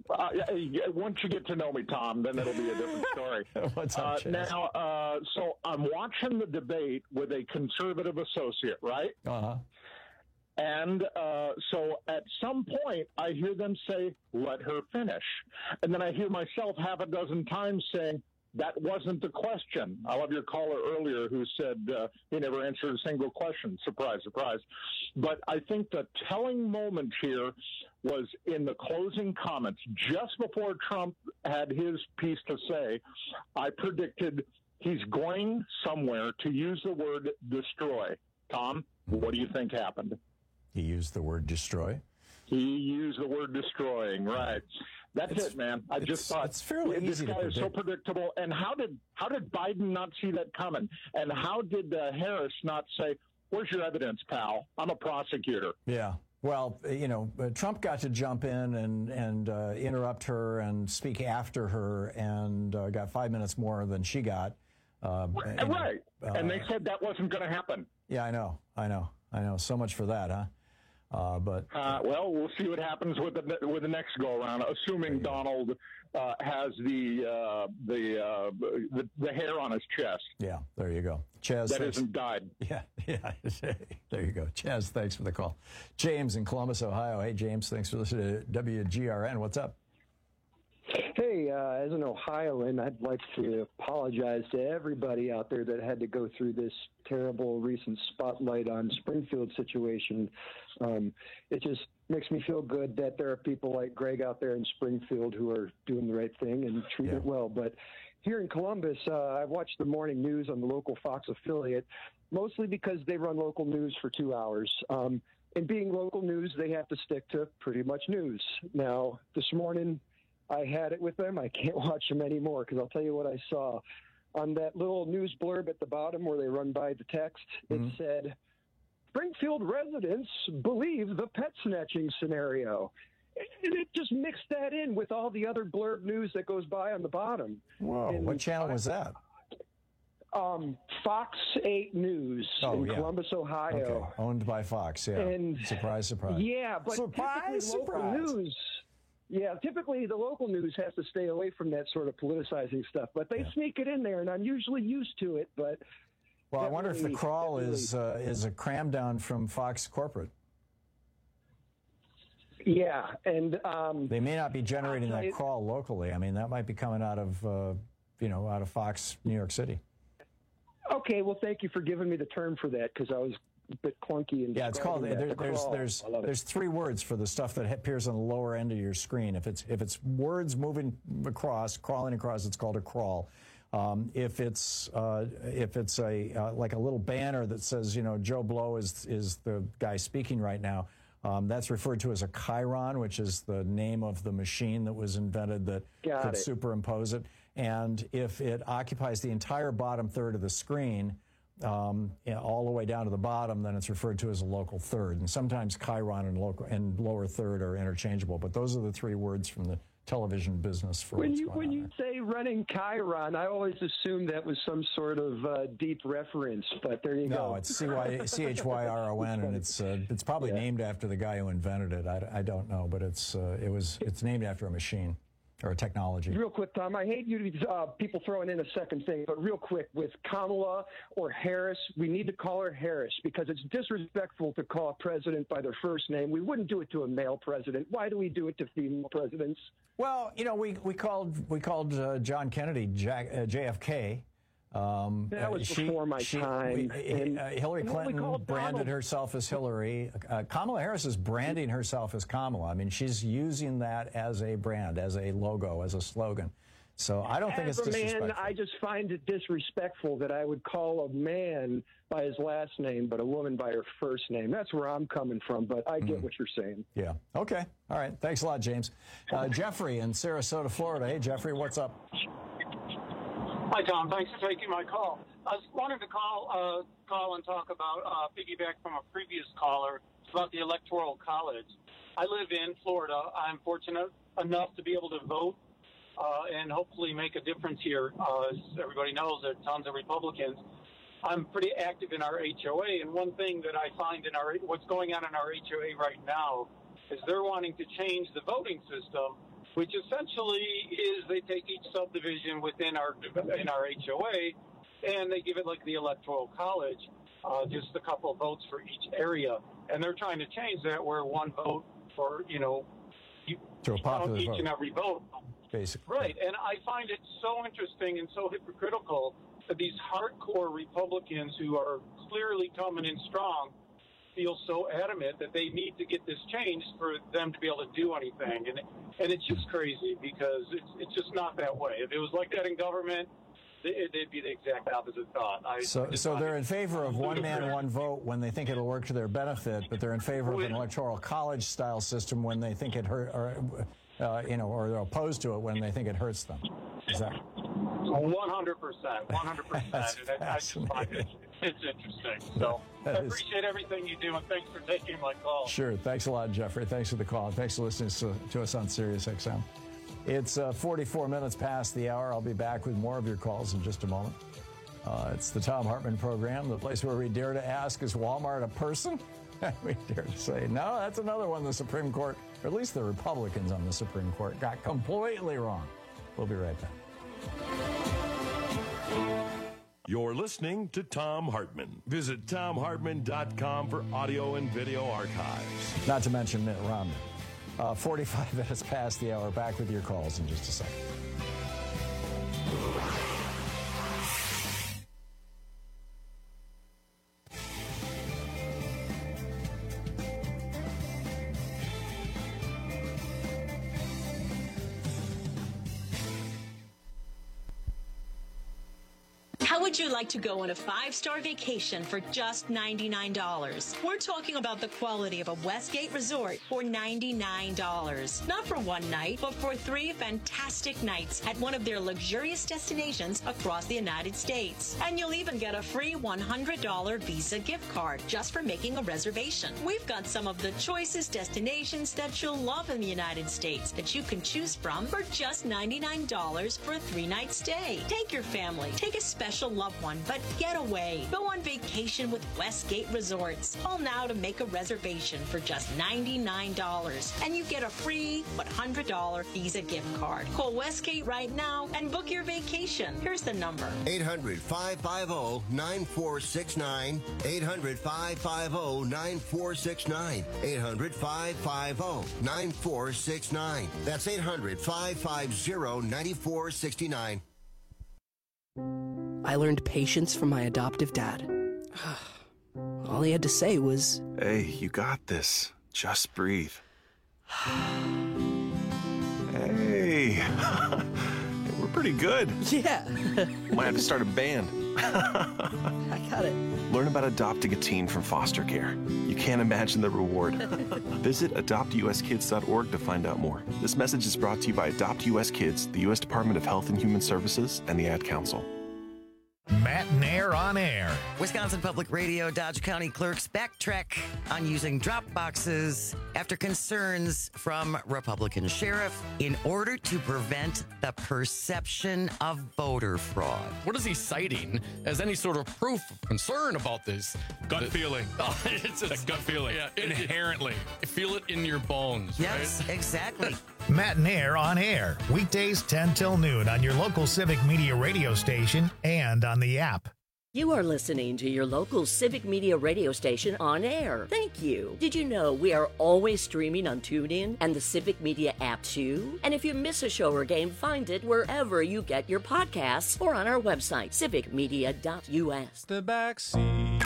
Once you get to know me, Tom, then it'll be a different story. What's up, Chaz? So I'm watching the debate with a conservative associate, right? Uh-huh. And so at some point, I hear them say, let her finish. And then I hear myself half a dozen times saying, that wasn't the question. I love your caller earlier who said he never answered a single question. Surprise, surprise. But I think the telling moment here was in the closing comments. Just before Trump had his piece to say, I predicted he's going somewhere to use the word destroy. Tom, what do you think happened? He used the word destroy? He used the word destroying, right. That's it, man. I just thought it's fairly easy this guy is so predictable. And how did Biden not see that coming? And how did Harris not say, where's your evidence, pal? I'm a prosecutor. Yeah. Well, Trump got to jump in and interrupt her and speak after her and got 5 minutes more than she got. Right. And they said that wasn't going to happen. Yeah, I know. So much for that, huh? Well, we'll see what happens with the next go around, assuming Donald has the hair on his chest. Yeah, there you go, Chaz. That isn't dyed. Yeah. There you go, Chaz. Thanks for the call. James in Columbus, Ohio. Hey, James. Thanks for listening to WGRN. What's up? Hey, as an Ohioan, I'd like to apologize to everybody out there that had to go through this terrible recent spotlight on Springfield situation. It just makes me feel good that there are people like Greg out there in Springfield who are doing the right thing and treating it well. But here in Columbus, I watched the morning news on the local Fox affiliate, mostly because they run local news for 2 hours. And being local news, they have to stick to pretty much news. Now, this morning, I had it with them. I can't watch them anymore because I'll tell you what I saw. On that little news blurb at the bottom where they run by the text, it said, Springfield residents believe the pet snatching scenario. And it just mixed that in with all the other blurb news that goes by on the bottom. Whoa, what channel was that? Fox 8 News in Columbus, Ohio. Okay. Owned by Fox, yeah. And surprise. Yeah, but local news... Yeah, typically the local news has to stay away from that sort of politicizing stuff, but they sneak it in there, and I'm usually used to it. But well, I wonder if the crawl is a cram down from Fox corporate. Yeah, and they may not be generating that crawl locally. I mean, that might be coming out of out of Fox, New York City. Okay, well, thank you for giving me the term for that because I was a bit clunky. And yeah, it's called. There's 3 words for the stuff that appears on the lower end of your screen. If it's words moving across, crawling across, it's called a crawl. If it's a like a little banner that says Joe Blow is the guy speaking right now, that's referred to as a chyron, which is the name of the machine that was invented that could superimpose it. And if it occupies the entire bottom third of the screen, all the way down to the bottom, then it's referred to as a local third. And sometimes chyron and lower third are interchangeable. But those are the 3 words from the television business for when you say running chyron, I always assumed that was some sort of deep reference. But there you go. No, it's CHYRON, and it's probably named after the guy who invented it. I don't know, but it's named after a machine. Or a technology. Real quick, Tom, I hate you people throwing in a second thing, but real quick, with Kamala or Harris, we need to call her Harris because it's disrespectful to call a president by their first name. We wouldn't do it to a male president. Why do we do it to female presidents? Well, we called John Kennedy JFK. That was before my time. Hillary Clinton branded herself as Hillary. Kamala Harris is branding herself as Kamala. I mean, she's using that as a brand, as a logo, as a slogan. So I don't think it's disrespectful. Man, I just find it disrespectful that I would call a man by his last name, but a woman by her first name. That's where I'm coming from, but I get what you're saying. Yeah. Okay. All right. Thanks a lot, James. Jeffrey in Sarasota, Florida. Hey, Jeffrey, what's up? Hi, Tom. Thanks for taking my call. I was wanting to call and talk about, piggyback from a previous caller, about the Electoral College. I live in Florida. I'm fortunate enough to be able to vote and hopefully make a difference here. As everybody knows, there are tons of Republicans. I'm pretty active in our HOA, and one thing that I find in what's going on in our HOA right now is they're wanting to change the voting system, which essentially is they take each subdivision in our HOA and they give it like the Electoral College, just a couple of votes for each area. And they're trying to change that where one vote for, to a popular each vote. and every vote. basically. Right, and I find it so interesting and so hypocritical that these hardcore Republicans who are clearly coming in strong feel so adamant that they need to get this changed for them to be able to do anything. And it's just crazy because it's just not that way. If it was like that in government, it'd be the exact opposite thought. So they're in favor of one man, one vote when they think it'll work to their benefit, but they're in favor of an electoral college style system when they think it hurt, or they're opposed to it when they think it hurts them. Is that 100%? 100%. I just find it's interesting. So I appreciate everything you do, and thanks for taking my call. Sure. Thanks a lot, Jeffrey. Thanks for the call. Thanks for listening to us on Sirius XM. It's 44 minutes past the hour. I'll be back with more of your calls in just a moment. It's the Thom Hartmann program, the place where we dare to ask, is Walmart a person? We dare to say, no, that's another one the Supreme Court, or at least the Republicans on the Supreme Court, got completely wrong. We'll be right back. You're listening to Thom Hartmann. Visit ThomHartmann.com for audio and video archives. Not to mention Mitt Romney. 45 minutes past the hour. Back with your calls in just a second. How would you like to go on a 5-star vacation for just $99? We're talking about the quality of a Westgate resort for $99. Not for one night, but for 3 fantastic nights at one of their luxurious destinations across the United States. And you'll even get a free $100 Visa gift card just for making a reservation. We've got some of the choicest destinations that you'll love in the United States that you can choose from for just $99 for a 3-night stay. Take your family, take a special loved one, but get away. Go on vacation with Westgate Resorts. Call now to make a reservation for just $99, and you get a free $100 Visa gift card. Call Westgate right now and book your vacation. Here's the number. 800-550-9469. 800-550-9469. 800-550-9469. That's 800-550-9469. I learned patience from my adoptive dad. All he had to say was, "Hey, you got this. Just breathe." Hey, we're pretty good. Yeah. Might have to start a band. I got it. Learn about adopting a teen from foster care. You can't imagine the reward. Visit adoptuskids.org to find out more. This message is brought to you by Adopt US Kids, the U.S. Department of Health and Human Services, and the Ad Council. Matt Nair on air. Wisconsin Public Radio Dodge County clerks backtrack on using drop boxes after concerns from Republican sheriff in order to prevent the perception of voter fraud. What is he citing as any sort of proof of concern about this? Gut feeling. Oh, it's a gut feeling. Yeah, inherently. Feel it in your bones. Yes, right? Exactly. Matt Nair on air. Weekdays 10 till noon on your local Civic Media radio station and on the app. You are listening to your local Civic Media radio station on air. Thank you. Did you know we are always streaming on TuneIn and the Civic Media app too? And if you miss a show or game, find it wherever you get your podcasts or on our website, civicmedia.us. The backseat.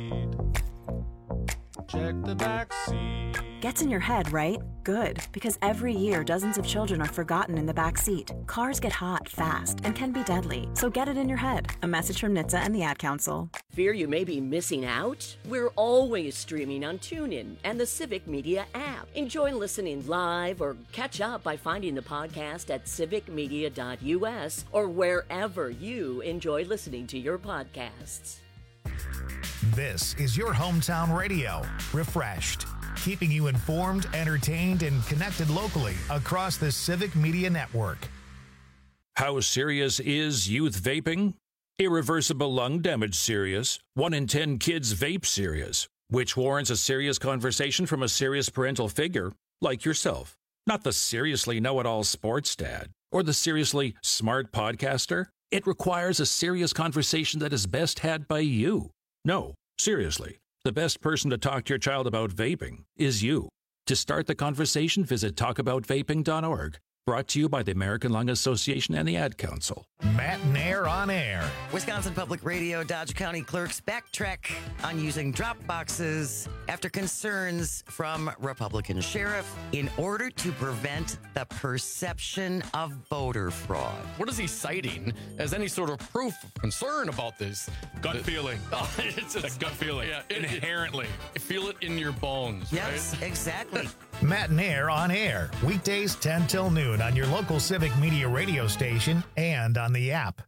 Check the backseat. Gets in your head, right? Good, because every year dozens of children are forgotten in the back seat. Cars get hot fast and can be deadly, so get it in your head. A message from NHTSA and the Ad Council. Fear you may be missing out? We're always streaming on TuneIn and the Civic Media app. Enjoy listening live or catch up by finding the podcast at civicmedia.us or wherever you enjoy listening to your podcasts. This is your hometown radio, refreshed, keeping you informed, entertained, and connected locally across the Civic Media Network. How serious is youth vaping? Irreversible lung damage serious. 1 in 10 kids vape serious, which warrants a serious conversation from a serious parental figure like yourself. Not the seriously know-it-all sports dad or the seriously smart podcaster. It requires a serious conversation that is best had by you. No, seriously. The best person to talk to your child about vaping is you. To start the conversation, visit talkaboutvaping.org. Brought to you by the American Lung Association and the Ad Council. Matt and Air on Air. Wisconsin Public Radio Dodge County clerks backtrack on using drop boxes after concerns from Republican sheriff in order to prevent the perception of voter fraud. What is he citing as any sort of proof of concern about this? Gut feeling. It's a gut feeling. Yeah, inherently. Feel it in your bones. Yes, right? Exactly. Matt and Air on Air. Weekdays 10 till noon on your local Civic Media radio station and on the app.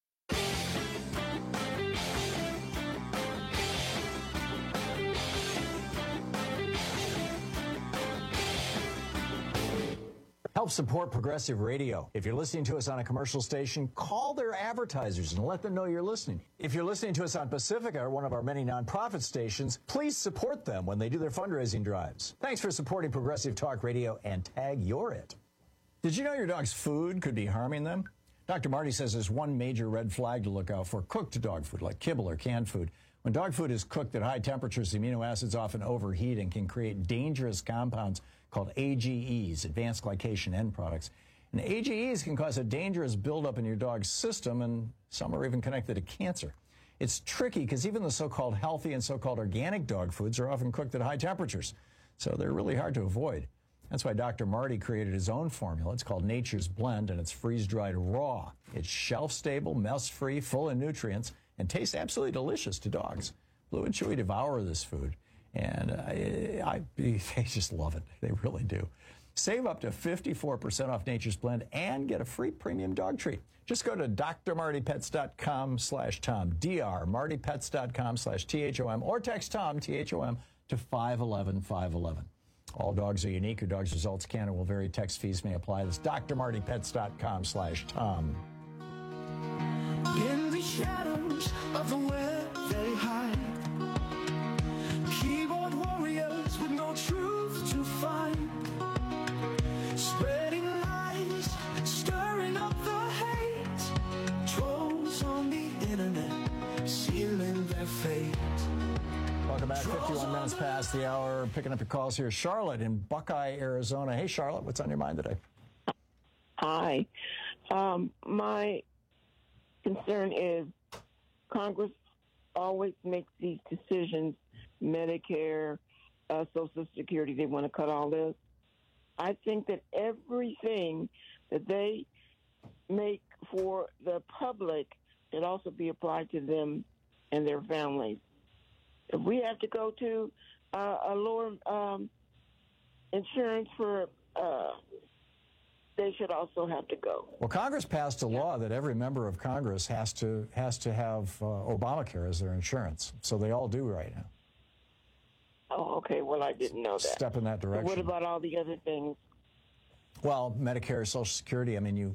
Help support Progressive Radio. If you're listening to us on a commercial station, call their advertisers and let them know you're listening. If you're listening to us on Pacifica, one of our many nonprofit stations, please support them when they do their fundraising drives. Thanks for supporting Progressive Talk Radio and tag You're It. Did you know your dog's food could be harming them? Dr. Marty says there's one major red flag to look out for: cooked dog food, like kibble or canned food. When dog food is cooked at high temperatures, the amino acids often overheat and can create dangerous compounds called AGEs, advanced glycation end products. And AGEs can cause a dangerous buildup in your dog's system, and some are even connected to cancer. It's tricky because even the so-called healthy and so-called organic dog foods are often cooked at high temperatures, so they're really hard to avoid. That's why Dr. Marty created his own formula. It's called Nature's Blend, and it's freeze-dried raw. It's shelf-stable, mess-free, full of nutrients, and tastes absolutely delicious to dogs. Blue and Chewy devour this food, and they just love it. They really do. Save up to 54% off Nature's Blend and get a free premium dog treat. Just go to drmartypets.com/Tom, drmartypets.com/THOM, or text Tom, THOM, to 511-511. All dogs are unique. Your dog's results can and will vary. Text fees may apply. That's drmartypets.com/Tom. In the shadows of the web they hide, keyboard warriors with no truth to find, spreading lies, stirring up the hate, trolls on the internet, sealing their fate. Welcome back. 51 minutes past the hour. Picking up your calls here. Charlotte in Buckeye, Arizona. Hey, Charlotte, what's on your mind today? Hi. My concern is Congress always makes these decisions, Medicare, Social Security, they want to cut all this. I think that everything that they make for the public should also be applied to them and their families. If we have to go to a lower insurance for, they should also have to go. Well, Congress passed a law that every member of Congress has to have Obamacare as their insurance. So they all do right now. Oh, okay. Well, I didn't know that. Step in that direction. So what about all the other things? Well, Medicare, Social Security. I mean,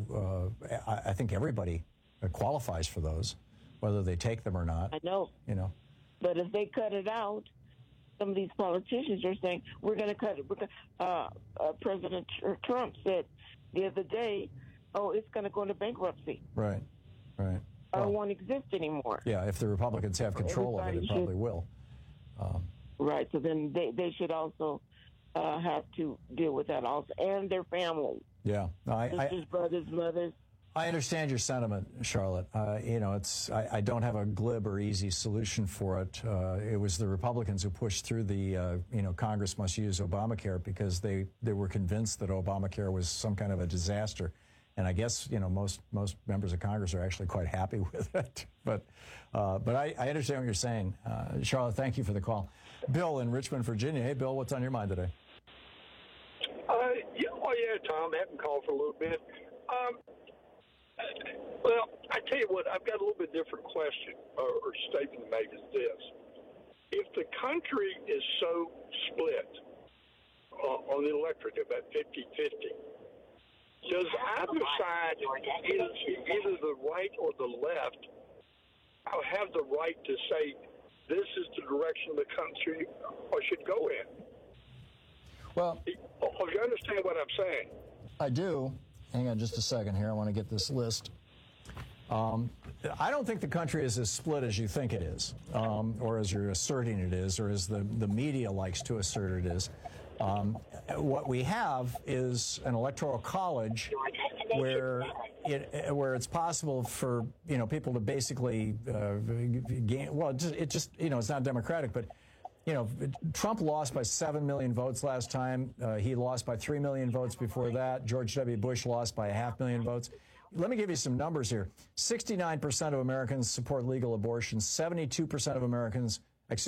I think everybody qualifies for those, whether they take them or not. I know. You know. But if they cut it out, some of these politicians are saying, we're going to cut it. President Trump said the other day, it's going to go into bankruptcy. Right. I won't exist anymore. Yeah, if the Republicans have control of it, it probably will. Right, so then they should also have to deal with that also, and their families. Yeah. No, sisters, brothers, mothers. I understand your sentiment, Charlotte. I don't have a glib or easy solution for it. It was the Republicans who pushed through the, Congress must use Obamacare because they were convinced that Obamacare was some kind of a disaster. And I guess, most members of Congress are actually quite happy with it. But I understand what you're saying. Charlotte, thank you for the call. Bill in Richmond, Virginia. Hey, Bill, what's on your mind today? Tom. I haven't called for a little bit. Well, I tell you what, I've got a little bit different question or statement to make is this. If the country is so split on the electorate, about 50-50, does either side, either the right or the left, have the right to say this is the direction the country should go in? Well, do you understand what I'm saying? I do. Hang on just a second here. I want to get this list. I don't think the country is as split as you think it is, or as you're asserting it is, or as the media likes to assert it is. What we have is an electoral college where it's possible for people to basically gain. Well, it's not democratic, but Trump lost by 7 million votes last time. He lost by 3 million votes before that. George W. Bush lost by 500,000 votes. Let me give you some numbers here. 69% of Americans support legal abortion. 90% of Americans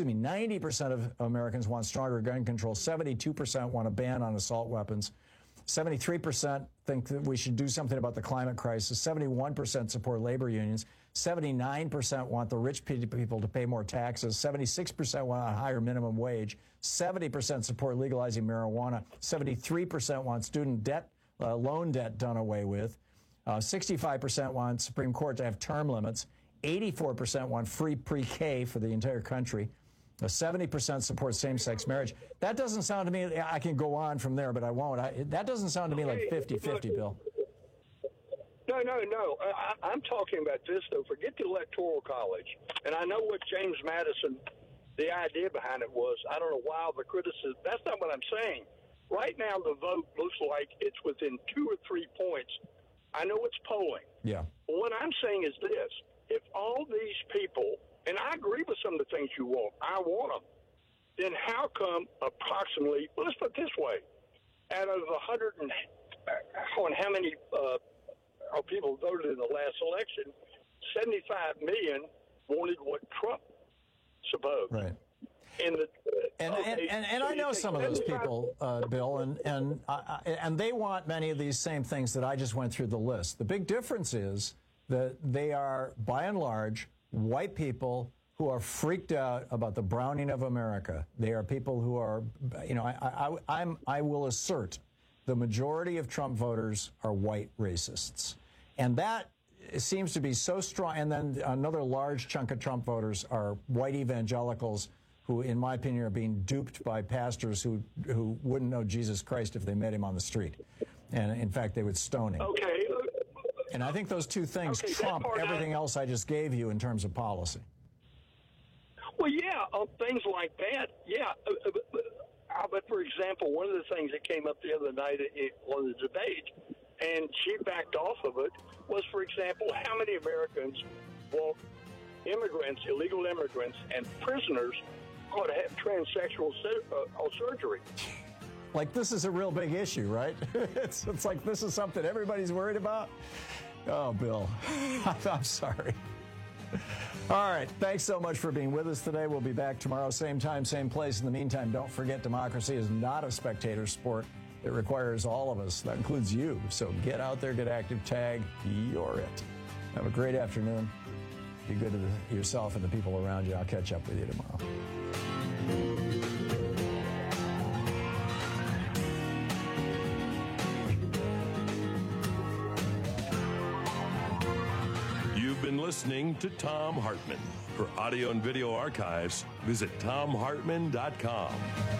want stronger gun control. 72% want a ban on assault weapons. 73% think that we should do something about the climate crisis. 71% support labor unions. 79% want the rich people to pay more taxes. 76% want a higher minimum wage. 70% support legalizing marijuana. 73% want student debt, loan debt done away with. 65% want Supreme Court to have term limits. 84% want free pre-K for the entire country. 70% support same-sex marriage. That doesn't sound to me, I can go on from there, but I won't. That doesn't sound to me like 50-50, Bill. No. I'm talking about this, though. Forget the Electoral College. And I know what James Madison, the idea behind it was. I don't know why the criticism. That's not what I'm saying. Right now, the vote looks like it's within 2 or 3 points. I know it's polling. Yeah. But what I'm saying is this. If all these people, and I agree with some of the things you want, I want them, then how come approximately, well, let's put it this way, out of 100 and how many people voted in the last election, 75 million wanted what Trump supposed. Right. And I know some of those people, Bill, and they want many of these same things that I just went through the list. The big difference is that they are, by and large, white people who are freaked out about the browning of America. They are people who are, I will assert the majority of Trump voters are white racists. And that seems to be so strong. And then another large chunk of Trump voters are white evangelicals who, in my opinion, are being duped by pastors who wouldn't know Jesus Christ if they met him on the street. And, in fact, they would stone him. Okay. And I think those two things trump everything else I just gave you in terms of policy. Well, yeah, things like that, yeah. But, for example, one of the things that came up the other night at one of the debates, and she backed off of it, was, for example, how many Americans want immigrants, illegal immigrants, and prisoners ought to have transsexual surgery. Like, this is a real big issue, right? It's like this is something everybody's worried about. Oh, Bill, I'm sorry. All right, thanks so much for being with us today. We'll be back tomorrow, same time, same place. In the meantime, don't forget democracy is not a spectator sport. It requires all of us. That includes you. So get out there, get active, tag, you're it. Have a great afternoon. Be good to yourself and the people around you. I'll catch up with you tomorrow. You've been listening to Thom Hartmann. For audio and video archives, visit ThomHartmann.com.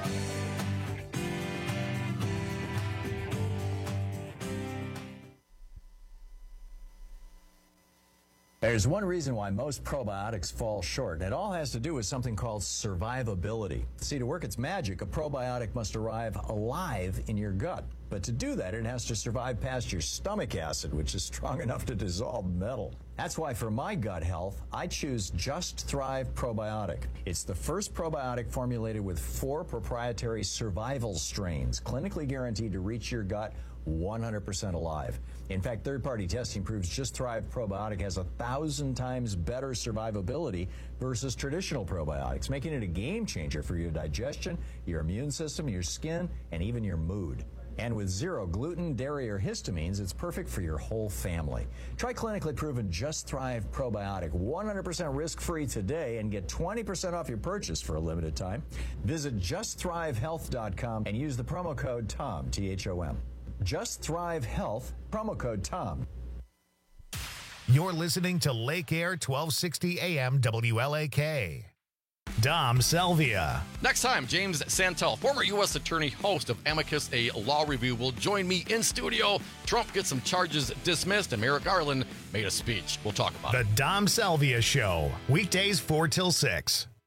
There's one reason why most probiotics fall short, and it all has to do with something called survivability. See, to work its magic, a probiotic must arrive alive in your gut. But to do that, it has to survive past your stomach acid, which is strong enough to dissolve metal. That's why for my gut health, I choose Just Thrive Probiotic. It's the first probiotic formulated with 4 proprietary survival strains, clinically guaranteed to reach your gut 100% alive. In fact, third-party testing proves Just Thrive Probiotic has 1,000 times better survivability versus traditional probiotics, making it a game changer for your digestion, your immune system, your skin, and even your mood. And with 0 gluten, dairy, or histamines, it's perfect for your whole family. Try clinically proven Just Thrive Probiotic 100% risk-free today and get 20% off your purchase for a limited time. Visit JustThriveHealth.com and use the promo code TOM, T-H-O-M. Just Thrive Health, promo code TOM. You're listening to Lake Air 1260 AM WLAK. Dom Salvia. Next time, James Santel, former U.S. Attorney, host of Amicus, a law review, will join me in studio. Trump gets some charges dismissed, and Merrick Garland made a speech. We'll talk about it. The Dom Salvia Show, weekdays 4 till 6.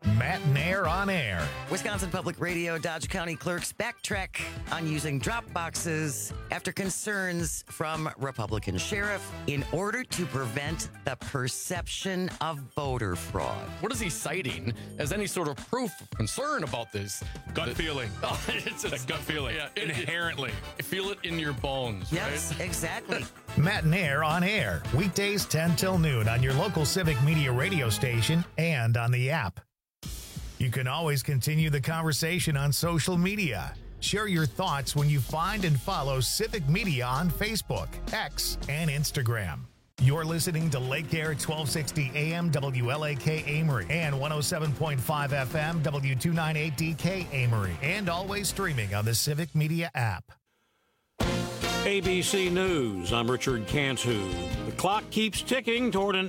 Matt Nair on air. Wisconsin Public Radio Dodge County clerks backtrack on using drop boxes after concerns from Republican sheriff in order to prevent the perception of voter fraud. What is he citing as any sort of proof of concern about this? Gut feeling. Oh, it's a gut feeling. Yeah, inherently. Feel it in your bones. Yes, right? exactly. Matt Nair on air. Weekdays 10 till noon on your local Civic Media radio station and on the app. You can always continue the conversation on social media. Share your thoughts when you find and follow Civic Media on Facebook, X, and Instagram. You're listening to Lake Air 1260 AM WLAK Amory and 107.5 FM W298DK Amory, and always streaming on the Civic Media app. ABC News, I'm Richard Cantu. The clock keeps ticking toward an